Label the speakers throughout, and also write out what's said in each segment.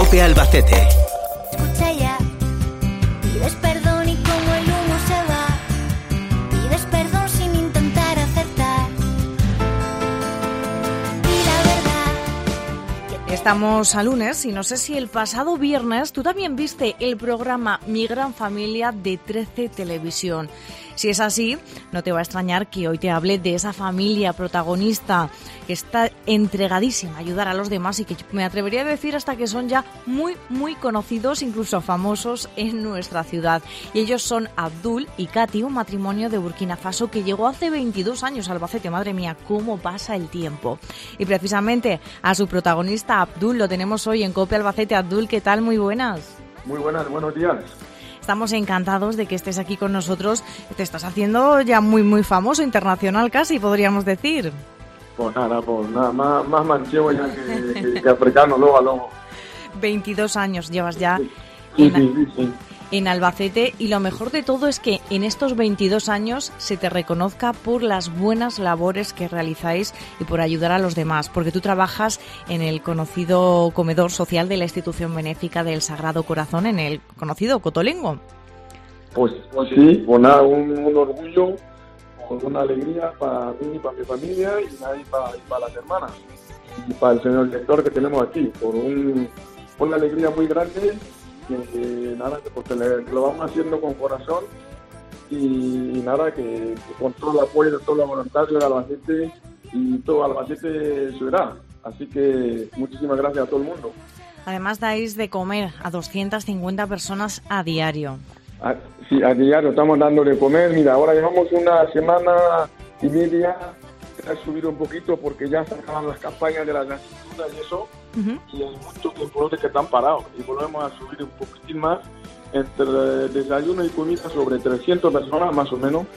Speaker 1: COPE Albacete.
Speaker 2: Escucha ya, pides perdón y como el humo se va, pides perdón sin intentar acertar. Y la verdad...
Speaker 3: Estamos a lunes y no sé si el pasado viernes tú también viste el programa Mi Gran Familia de 13 Televisión. Si es así, no te va a extrañar que hoy te hable de esa familia protagonista que está entregadísima a ayudar a los demás y que me atrevería a decir hasta que son ya muy conocidos, incluso famosos en nuestra ciudad. Y ellos son Abdul y Katy, un matrimonio de Burkina Faso que llegó hace 22 años a Albacete. Madre mía, cómo pasa el tiempo. Y precisamente a su protagonista, Abdul, lo tenemos hoy en COPE Albacete. Abdul, ¿qué tal? Muy buenas.
Speaker 4: Muy buenas, buenos días.
Speaker 3: Estamos encantados de que estés aquí con nosotros. Te estás haciendo ya muy famoso, internacional casi, podríamos decir.
Speaker 4: Pues nada, más manchego ya que africano, luego.
Speaker 3: 22 años llevas ya
Speaker 4: Sí.
Speaker 3: en Albacete, y lo mejor de todo es que en estos 22 años se te reconozca por las buenas labores que realizáis y por ayudar a los demás, porque tú trabajas en el conocido comedor social de la institución benéfica del Sagrado Corazón, en el conocido Cotolengo.
Speaker 4: Pues sí, pues nada, un orgullo, una alegría para mí y para mi familia y para las hermanas y para el señor director que tenemos aquí, por una alegría muy grande. Que nada, porque lo vamos haciendo con corazón y nada, que con todo el apoyo de todos los voluntarios de Albacete y todo Albacete ciudad. Así que muchísimas gracias a todo el mundo.
Speaker 3: Además dais de comer a 250 personas a diario.
Speaker 4: Sí, a diario estamos dando de comer. Mira, ahora llevamos una semana y media a subir un poquito porque ya se acaban las campañas de las asignaturas y eso. Y hay muchos componentes que están parados y volvemos a subir un poquitín más, entre desayuno y comida, sobre 300 personas más o menos.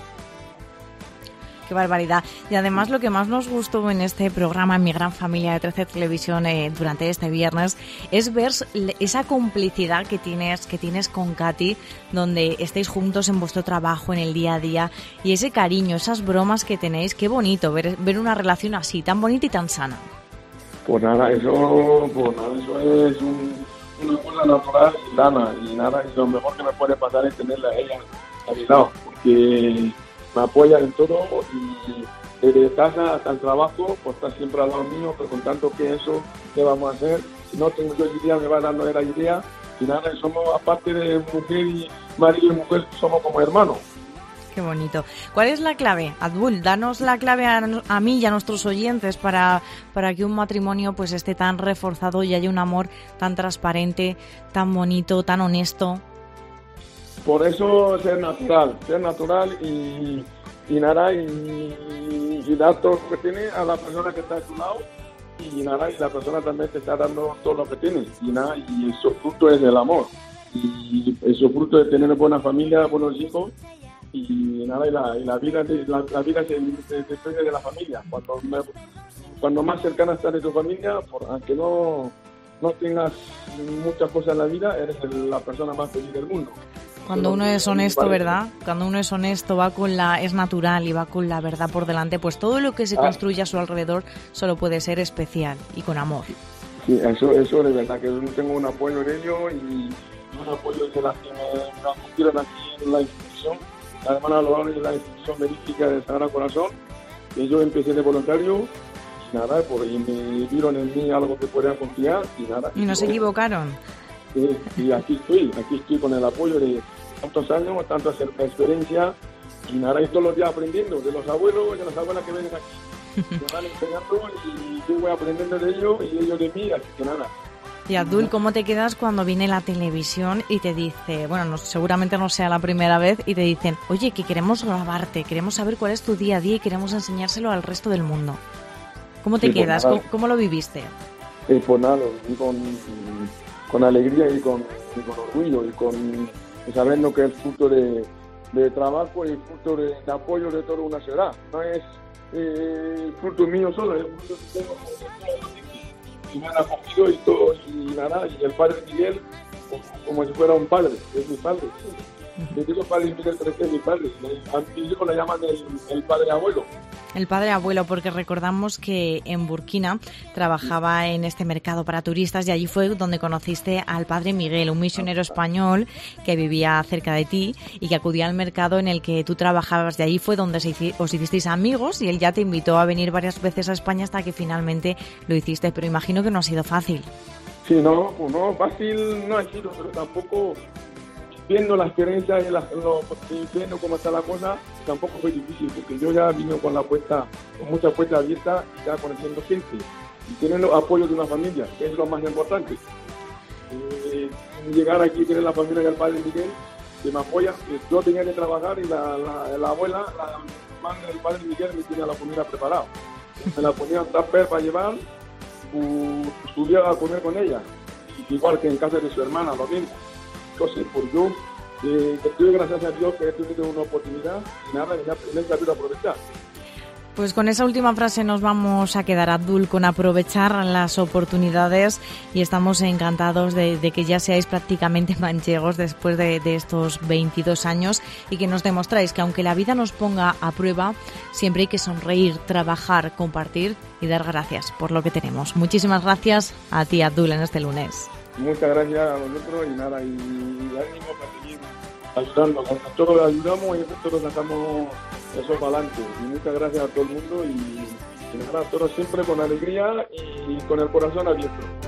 Speaker 3: Qué barbaridad. Y además lo que más nos gustó en este programa, en Mi Gran Familia de 13 Televisión, durante este viernes, es ver esa complicidad que tienes con Katy, donde estáis juntos en vuestro trabajo, en el día a día, y ese cariño, esas bromas que tenéis. Qué bonito ver una relación así, tan bonita y tan sana.
Speaker 4: Pues nada, eso es una cosa natural y sana, y nada, y lo mejor que me puede pasar es tenerla a ella a mi lado, porque me apoya en todo y desde casa hasta el trabajo, pues está siempre al lado mío, pero con tanto que eso, ¿qué vamos a hacer? Si no tengo yo idea, me va dando la idea, y nada, somos, aparte de mujer y marido y mujer, somos como hermanos.
Speaker 3: Qué bonito. ¿Cuál es la clave? Abdul, danos la clave a mí y a nuestros oyentes para que un matrimonio pues esté tan reforzado y haya un amor tan transparente, tan bonito, tan honesto.
Speaker 4: Por eso ser natural y nada, y dar todo lo que tiene a la persona que está a tu lado, y nada, y la persona también te está dando todo lo que tiene, y nada, y eso fruto es del amor, y eso fruto de tener buena familia, buenos hijos. Y nada, y la vida se depende de la familia. Cuando más cercana estás de tu familia, aunque no tengas muchas cosas en la vida, eres la persona más feliz del mundo.
Speaker 3: Cuando uno es honesto, ¿verdad? Cuando uno es honesto, es natural y va con la verdad por delante, pues todo lo que se construye a su alrededor solo puede ser especial y con amor.
Speaker 4: Sí, eso es verdad, que yo tengo un apoyo de ellos y un apoyo de las que me acogieron aquí en la institución. La hermana Loable de la institución benéfica del Sagrado Corazón, que yo empecé de voluntario, y nada, y me vieron en mí algo que podían confiar, y nada.
Speaker 3: Y no se equivocaron.
Speaker 4: Y aquí estoy con el apoyo de tantos años, tanta experiencia, y nada, y todos los días aprendiendo de los abuelos y de las abuelas que vienen aquí. Me van enseñando y yo voy aprendiendo de ellos y ellos de mí, así que nada.
Speaker 3: Y Abdul, ¿cómo te quedas cuando viene la televisión y te dice, seguramente no sea la primera vez, y te dicen, oye, que queremos grabarte, queremos saber cuál es tu día a día y queremos enseñárselo al resto del mundo? ¿Cómo te quedas?
Speaker 4: Pues
Speaker 3: ¿Cómo lo viviste?
Speaker 4: Pues nada, lo viví con alegría y con orgullo y sabiendo que es fruto de trabajo y fruto de apoyo de toda una ciudad. No es fruto mío solo, es fruto de todo. Y me han acogido y todo, y nada, y el padre Miguel, como si fuera un padre, es mi padre. Le digo padre Miguel, pero es mi padre. A mi hijo le llaman el padre abuelo.
Speaker 3: el padre abuelo, porque recordamos que en Burkina trabajaba en este mercado para turistas y allí fue donde conociste al padre Miguel, un misionero español que vivía cerca de ti y que acudía al mercado en el que tú trabajabas. De allí fue donde os hicisteis amigos y él ya te invitó a venir varias veces a España hasta que finalmente lo hiciste, pero imagino que no ha sido fácil.
Speaker 4: Sí, no, fácil no ha sido, pero tampoco, viendo la experiencia y viendo cómo está la cosa, tampoco fue difícil, porque yo ya vine con mucha puerta abierta, ya conociendo gente y teniendo apoyo de una familia, que es lo más importante. Llegar aquí y tener la familia del padre Miguel, que me apoya. Yo tenía que trabajar y la abuela, la madre del padre Miguel, me tenía la comida preparada. Me la ponía en tupper para llevar, subía a comer con ella, igual que en casa de su hermana, lo mismo. Entonces, por yo, estoy gracias a Dios que he tenido una oportunidad y nada, ya he sabido aprovechar.
Speaker 3: Pues con esa última frase nos vamos a quedar, Abdul, con aprovechar las oportunidades, y estamos encantados de que ya seáis prácticamente manchegos después de estos 22 años y que nos demostráis que aunque la vida nos ponga a prueba, siempre hay que sonreír, trabajar, compartir y dar gracias por lo que tenemos. Muchísimas gracias a ti, Abdul, en este lunes.
Speaker 4: Muchas gracias a vosotros y nada, y ánimo para seguir ayudando. Nosotros ayudamos y nosotros sacamos eso para adelante. Y muchas gracias a todo el mundo y nada, todos siempre con alegría y con el corazón abierto.